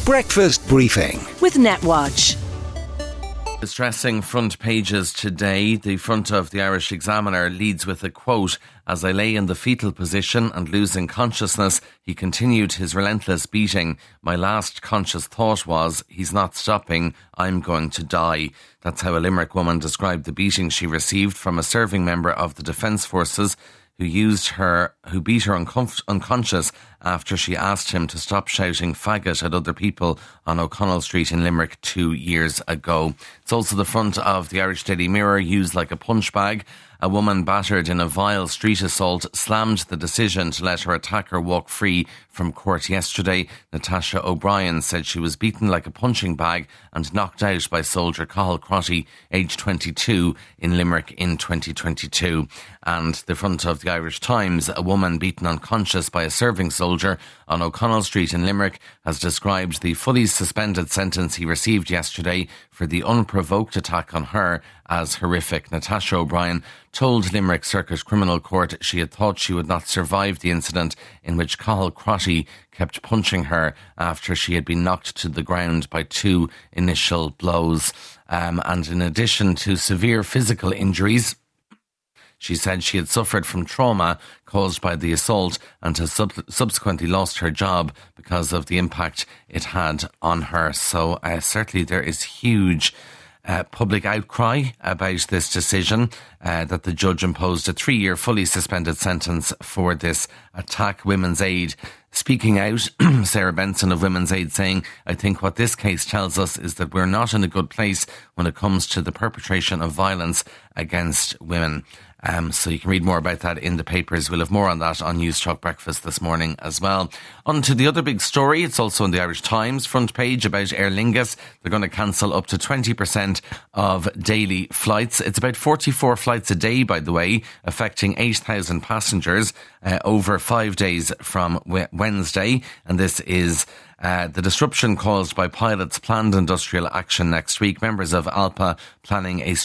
Breakfast Briefing with NetWatch. Distressing front pages today. The front of the Irish Examiner leads with a quote: "As I lay in the fetal position and losing consciousness, he continued his relentless beating. My last conscious thought was, he's not stopping, I'm going to die." That's how a Limerick woman described the beating she received from a serving member of the Defence Forces who beat her unconscious after she asked him to stop shouting faggot at other people on O'Connell Street in Limerick 2 years ago. It's also the front of the Irish Daily Mirror, used like a punch bag. A woman battered in a vile street assault slammed the decision to let her attacker walk free from court yesterday. Natasha O'Brien said she was beaten like a punching bag and knocked out by soldier Cathal Crotty, aged 22, in Limerick in 2022. And the front of the Irish Times, a woman beaten unconscious by a serving soldier on O'Connell Street in Limerick has described the fully suspended sentence he received yesterday for the unprovoked attack on her as horrific. Natasha O'Brien told Limerick Circuit Criminal Court she had thought she would not survive the incident in which Cathal Crotty kept punching her after she had been knocked to the ground by 2 initial blows. And in addition to severe physical injuries, she said she had suffered from trauma caused by the assault and has subsequently lost her job because of the impact it had on her. So certainly there is huge public outcry about this decision that the judge imposed a 3-year fully suspended sentence for this attack. Women's Aid speaking out, Sarah Benson of Women's Aid saying, "I think what this case tells us is that we're not in a good place when it comes to the perpetration of violence against women." So you can read more about that in the papers. We'll have more on that on News Talk Breakfast this morning as well. On to the other big story. It's also in the Irish Times front page about Aer Lingus. They're going to cancel up to 20% of daily flights. It's about 44 flights a day, by the way, affecting 8,000 passengers over 5 days from Wednesday. And this is the disruption caused by pilots' planned industrial action next week. Members of IALPA planning a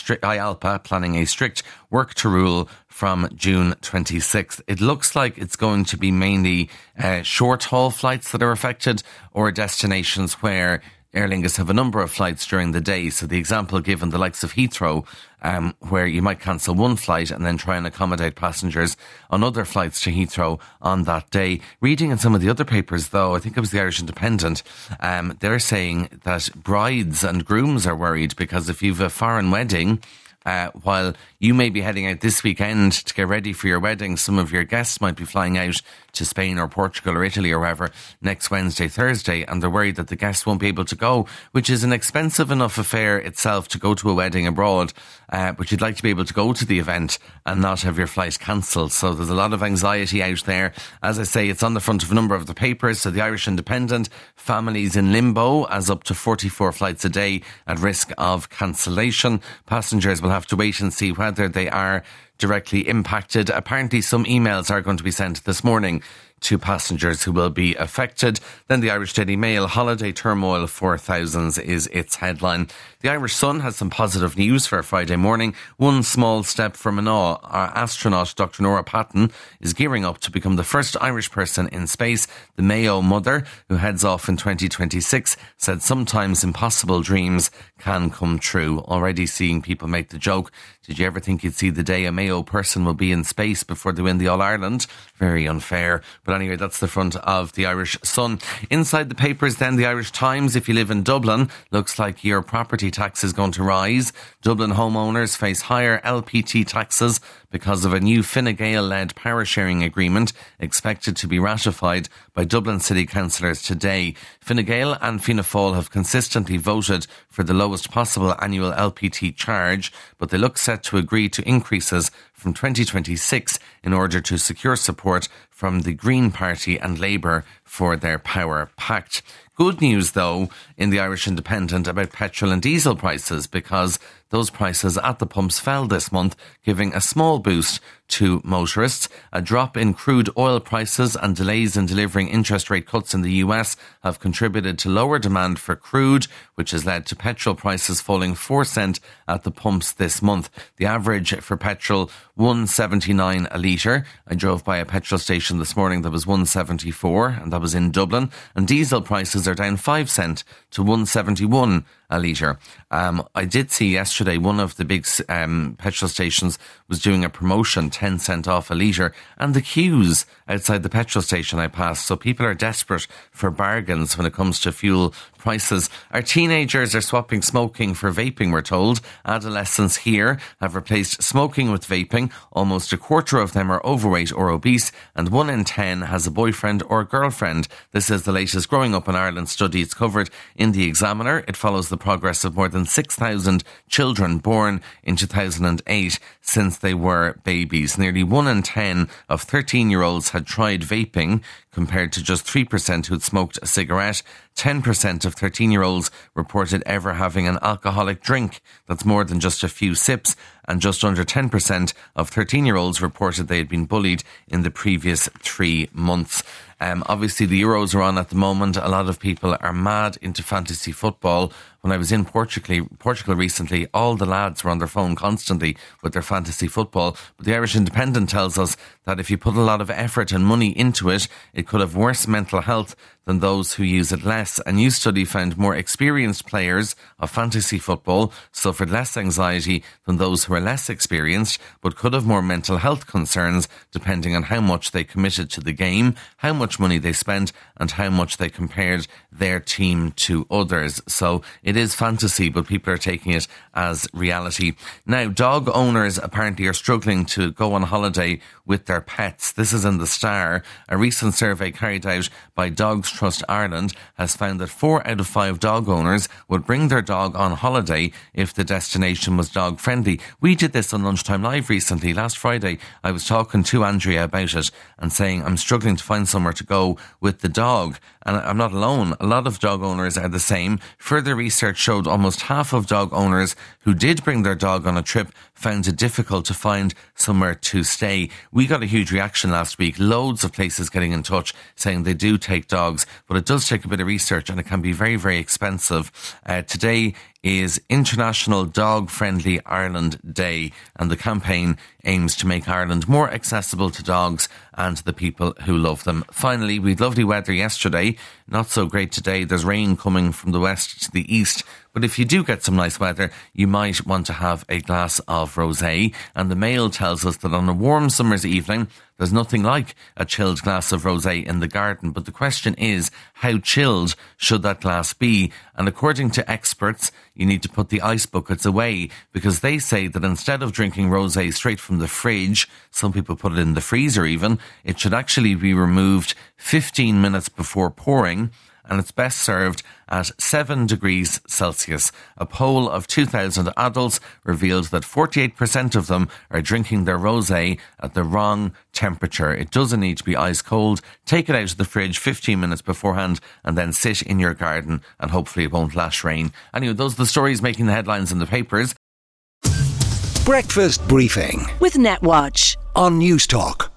strict work to rule from June 26th. It looks like it's going to be mainly short-haul flights that are affected, or destinations where Aer Lingus have a number of flights during the day. So the example given, the likes of Heathrow, where you might cancel one flight and then try and accommodate passengers on other flights to Heathrow on that day. Reading in some of the other papers, though, I think it was the Irish Independent, they're saying that brides and grooms are worried because if you've a foreign wedding, while you may be heading out this weekend to get ready for your wedding, some of your guests might be flying out to Spain or Portugal or Italy or wherever next Wednesday, Thursday, and they're worried that the guests won't be able to go, which is an expensive enough affair itself to go to a wedding abroad, but you'd like to be able to go to the event and not have your flight cancelled. So there's a lot of anxiety out there. As I say, it's on the front of a number of the papers. So the Irish Independent, families in limbo as up to 44 flights a day at risk of cancellation. Passengers will have to wait and see whether they are directly impacted. Apparently some emails are going to be sent this morning to passengers who will be affected. Then the Irish Daily Mail, holiday turmoil for thousands is its headline. The Irish Sun has some positive news for a Friday morning. One small step for Manaw. Our astronaut, Dr. Nora Patton, is gearing up to become the first Irish person in space. The Mayo mother, who heads off in 2026, said sometimes impossible dreams can come true. Already seeing people make the joke, did you ever think you'd see the day a Mayo person will be in space before they win the All-Ireland? Very unfair. But anyway, that's the front of the Irish Sun. Inside the papers then, the Irish Times, if you live in Dublin, looks like your property tax is going to rise. Dublin homeowners face higher LPT taxes because of a new Fine Gael-led power sharing agreement expected to be ratified by Dublin City councillors today. Fine Gael and Fianna Fáil have consistently voted for the lowest possible annual LPT charge, but they look set to agree to increases from 2026 in order to secure support from the Green Party and Labour for their power pact. Good news, though, in the Irish Independent about petrol and diesel prices, because those prices at the pumps fell this month, giving a small boost to motorists. A drop in crude oil prices and delays in delivering interest rate cuts in the US have contributed to lower demand for crude, which has led to petrol prices falling 4 cents at the pumps this month. The average for petrol, $1.79 a litre. I drove by a petrol station this morning that was $1.74, and that was in Dublin. And diesel prices are are down 5 cents to 1.71 a litre. I did see yesterday one of the big petrol stations was doing a promotion, 10 cent off a litre, and the queues outside the petrol station I passed. So people are desperate for bargains when it comes to fuel prices. Our teenagers are swapping smoking for vaping, we're told. Adolescents here have replaced smoking with vaping. Almost a quarter of them are overweight or obese, and 1 in 10 has a boyfriend or girlfriend. This is the latest Growing Up in Ireland study. It's covered in the Examiner. It follows the progress of more than 6,000 children born in 2008 since they were babies. Nearly 1 in 10 of 13-year-olds had tried vaping, compared to just 3% who'd smoked a cigarette. 10% of 13-year-olds reported ever having an alcoholic drink. That's more than just a few sips. And just under 10% of 13-year-olds reported they had been bullied in the previous 3 months. Obviously, the Euros are on at the moment. A lot of people are mad into fantasy football. When I was in Portugal recently, all the lads were on their phone constantly with their fantasy football. But the Irish Independent tells us that if you put a lot of effort and money into it, it could have worse mental health than those who use it less. A new study found more experienced players of fantasy football suffered less anxiety than those who are less experienced, but could have more mental health concerns depending on how much they committed to the game, how much money they spent, and how much they compared their team to others. So it is fantasy, but people are taking it as reality. Now, dog owners apparently are struggling to go on holiday with their pets. This is in the Star. A recent survey carried out by Dogs Trust Ireland has found that 4 out of 5 dog owners would bring their dog on holiday if the destination was dog friendly. We did this on Lunchtime Live recently. Last Friday, I was talking to Andrea about it and saying I'm struggling to find somewhere to go with the dog. And I'm not alone. A lot of dog owners are the same. Further research showed almost half of dog owners who did bring their dog on a trip found it difficult to find somewhere to stay. We got a huge reaction last week. Loads of places getting in touch saying they do take dogs, but it does take a bit of research and it can be very, very expensive. Today is International Dog Friendly Ireland Day, and the campaign aims to make Ireland more accessible to dogs and the people who love them. Finally, we had lovely weather yesterday. Not so great today. There's rain coming from the west to the east. But if you do get some nice weather, you might want to have a glass of rosé. And the Mail tells us that on a warm summer's evening, there's nothing like a chilled glass of rosé in the garden. But the question is, how chilled should that glass be? And according to experts, you need to put the ice buckets away, because they say that instead of drinking rosé straight from the fridge, some people put it in the freezer even, it should actually be removed 15 minutes before pouring, and it's best served at 7 degrees Celsius. A poll of 2,000 adults revealed that 48% of them are drinking their rosé at the wrong temperature. It doesn't need to be ice cold. Take it out of the fridge 15 minutes beforehand and then sit in your garden, and hopefully it won't lash rain. Anyway, those are the stories making the headlines in the papers. Breakfast briefing with Netwatch on News Talk.